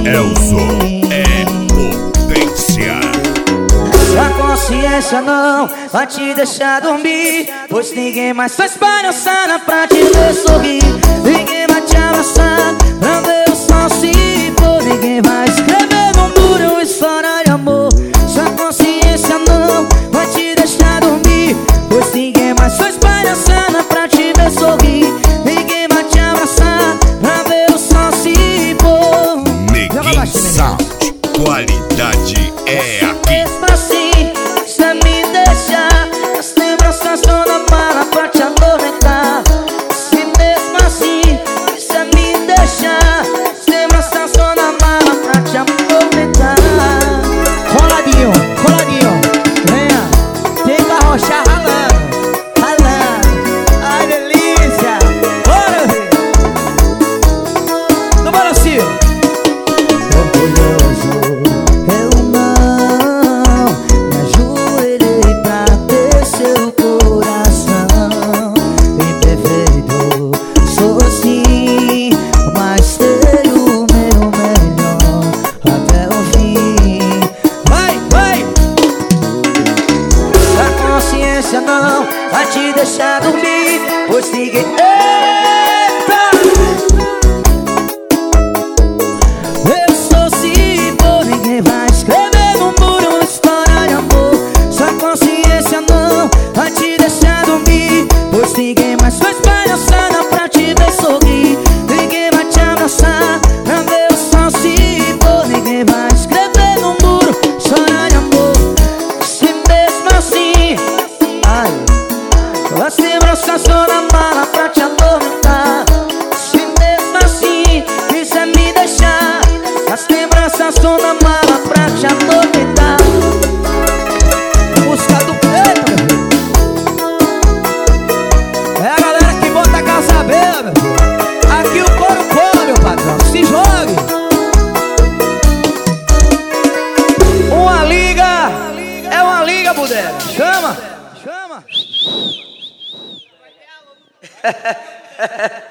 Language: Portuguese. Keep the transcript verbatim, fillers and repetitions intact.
Elzo é potência. Sua consciência não vai te deixar dormir, pois ninguém mais faz palhaçada pra te ver sorrir. Ninguém vai te abraçar pra ver o sol se pôr. Ninguém vai escrever no muro uma história de amor. Sua consciência não vai te deixar dormir, pois ninguém mais faz palhaçada pra te ver sorrir. Ninguém vai te abraçar pra ver o sol se pôr. Neguinho Sound, qualidade é aqui. Mesmo assim, você me deixa, as lembranças estão na mala pra te atormentar. Se mesmo assim, você me deixa, as lembranças estão na mala pra te atormentar. Coladinho, coladinho, venha, tem que arrochar ralando, ralando. Ai, delícia, bora, filho. No balancio. Não vai te deixar dormir, pois ninguém... Eita! Eu sou se for, ninguém vai escrever no muro uma história de amor. Sua consciência não vai te deixar dormir, pois ninguém mais faz palhaçada pra te ver sorrir. Ninguém vai te abraçar pra ver o sol se pôr. Ninguém vai escrever no muro história de amor. Se mesmo assim, as lembranças estão na mala pra te atormentar. Se mesmo assim quiser me deixar, as lembranças estão na mala pra te atormentar. Música do preto, meu filho. É a galera que bota a casa beira, meu filho. Aqui o couro cola, meu patrão. Se jogue. Uma liga é uma liga, Budé. Chama. Chama.